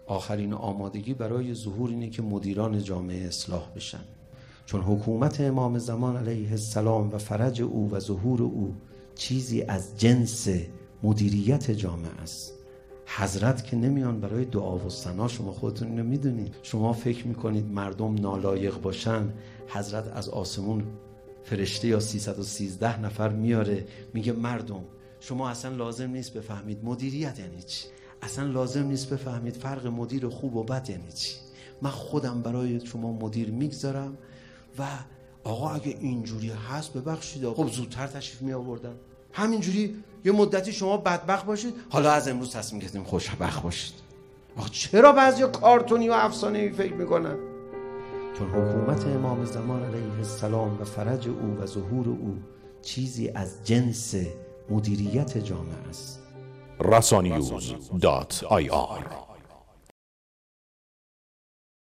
آخرین آمادگی برای ظهور اینه که مدیران جامعه اصلاح بشن، چون حکومت امام زمان علیه السلام و فرج او و ظهور او چیزی از جنس مدیریت جامعه است. حضرت که نمیان برای دعا و ثنا، شما خودتون اینو میدونید. شما فکر میکنید مردم نالایق باشن، حضرت از آسمون فرشته یا 313 نفر میاره میگه مردم شما اصلا لازم نیست بفهمید مدیریت یعنی چی، اصلا لازم نیست بفهمید فرق مدیر خوب و بد یعنی چی، من خودم برای شما مدیر میگذارم و آقا اگه اینجوری هست ببخشید خب زودتر تشریف می آوردن، همینجوری یه مدتی شما بدبخت باشید، حالا از امروز تصمیم گرفتیم خوشبخت باشید. آقا چرا بعضیا کارتونی و افسانه‌ای فکر میکنن؟ چون حکومت امام زمان علیه السلام و فرج او و ظهور او چیزی از جنس مدیریت جامعه است. rasaninews.ir